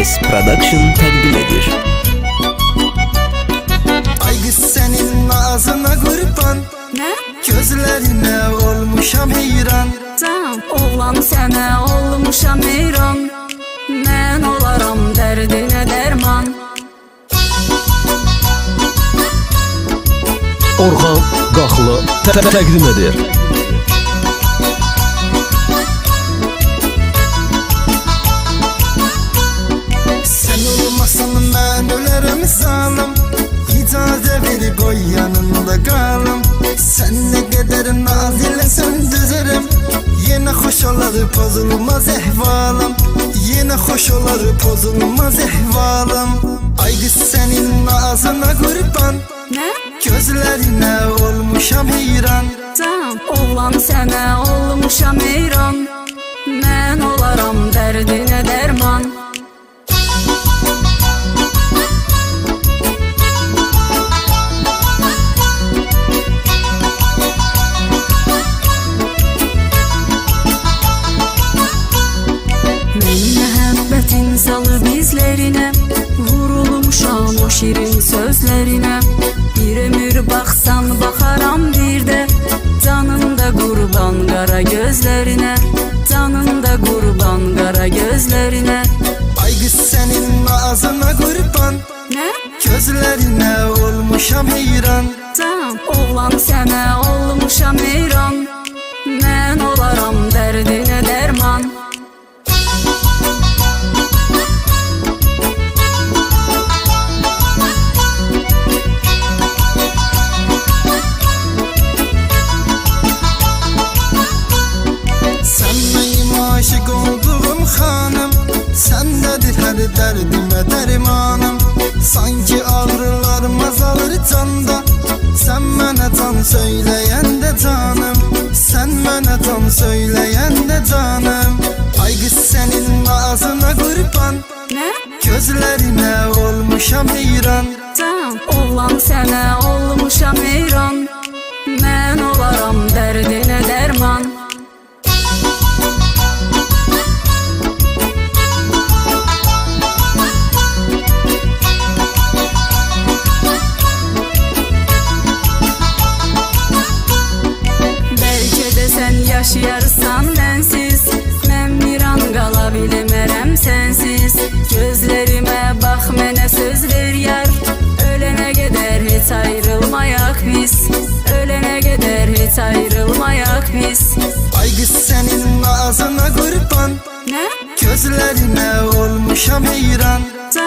Ses Production təqdim edir. Ay kız senin ağzına kurban, Ne? gözlerine olmuşam heyran. Can, oğlan sənə olmuşam heyran. Mən olaram dərdinə dərman. Orxan Qaxlı təqdim edir. Sen olmasan ben ölerim zalim, icazə ver koy yanında qalım. Sen ne kadar naz ile söndürürüm, yine hoş olur pozulmaz ehvalım. Yine hoş olur pozulmaz ehvalım. Ay kız senin ağzına kurban, Ne? gözlerine olmuşam heyran. Can, oğlan sənə olmuşam heyran. Mən olaram dərdinə dərman. Mənim məhəbbətin salıb izlərinə, vurulmuşam o şirin sözlərinə. Bir ömür baxsan baxaram bir də, canında qurban qara gözlərinə. Canında qurban qara gözlərinə. Ay kız senin ağzına kurban, Ne? gözlerine olmuşam heyran. Can, oğlan sənə olmuşam heyran. Mən olaram dərdinə dərman. Sen benim aşık olduğum hanım, sendedir her derdime dermanım. Sanki ağrılarım azalır canda, sen bana can söyleyen de canım. Sen bana can söyleyen de canım. Ay kız senin ağzına kurban, Ne? gözlerine olmuşam heyran. Can, oğlan sənə olmuşam heyran. Mən olaram dərdinə dərman. Bəlkə də sən yaşayarsan mənsiz, mən bir an qala bilmərəm sənsiz. Gözlərimə bax, mənə söz ver yar, ölənə qədər heç ayrılmayaq biz. Ölənə qədər heç ayrılmayaq biz. Ay kız senin ağzına kurban, Ne? gözlerine olmuşam heyran.